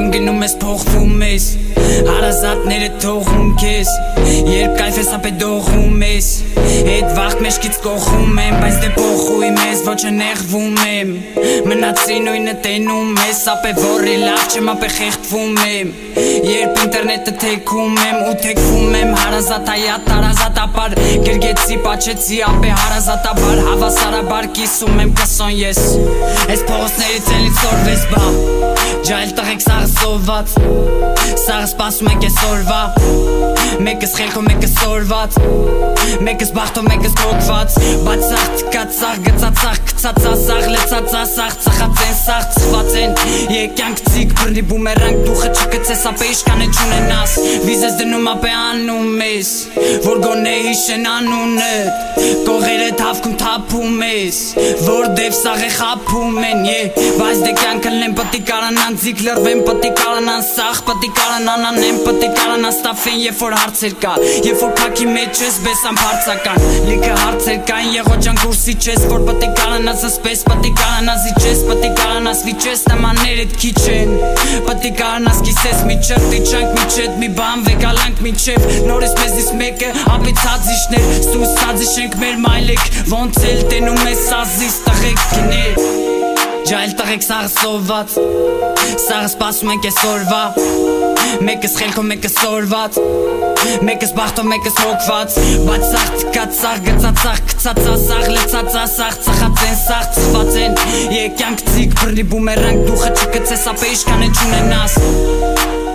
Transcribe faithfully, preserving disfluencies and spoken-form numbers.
Երբեմն գնում ես փոխվում ես Հարազատները թողում քեզ Երբ կայֆ ես ապե դողում ես Այդ վաղտ մեջքից կողում եմ Բայց դե փոխում ես ոչ նեղվում եմ Մնացի նույնը տենում ես Ապե որի լավ չեմ ապե խեղդվում եմ Երբ ինտերնետը թեքում եմ ու թեքվում եմ Հարազատայատ հարազատաբար Գրգեցի պաչեցի ապե հարազատաբար Հավասարաբար կիսում եմ կսոն ես Այս փողոցներից էլից սորվես բա Ջայլ տղեք սաղը սոված Սաղը սպասում եք ես օրվա Մեկս խելքո մեկս սորված Մեկս բաղթով մեկս կոգված Բայց սաղ թկած սաղ գծած սաղ կծածա Սաղ լեցածա սաղ ծխած են սաղ ծխված են Եկյանք ծիկ բրնի բումերանք դուխը չկծես ապե իշկան է չունենաս Վիզես դնում ապե անում ես Որ գոնե հիշեն անունըտ Կողերը թավքում թափում ես Որ դև սաղ է խապում են Բայց դե կյանքն են պտի կարանան ձիք լրվեն Պտի կարանան սաղ պտի կարանան անեն Պտի կարանան ստավեն երբ որ հարցեր կա Երբ որ կակի մեջ ես բեսան պարծական Լիքը հարցեր կան եղոջան կուրսի չես Որ պտի կարանաս ասպես պտի կարանաս իչես Պտի կարանաս վիչես նմաներ էդ քիչ են Պտի կարանաս կիսես մի չրտի չանք մի չետ մի բան վեկալանք մի չև Նորից մեզից մեկը ապի ծածիշներ Սուս ծածիշ ենք մեր մայլեք Ոնց էլ տենում ես սազիս տղեք գներ Ջայլ տղեք սաղը սոված Սաղը սպասում ենք ես օրվա Մեկս խելքո մեկս սորված Մեկս բաղթով մեկս հոգված Բայց սաղ թկած սաղ գծած սաղ կծածա Սաղ լեցածա սաղ ծխած են սաղ ծխված են Եկյանք ծիկ բրնի բումերանք դուխը չկծես ապե իշկան է չունենաս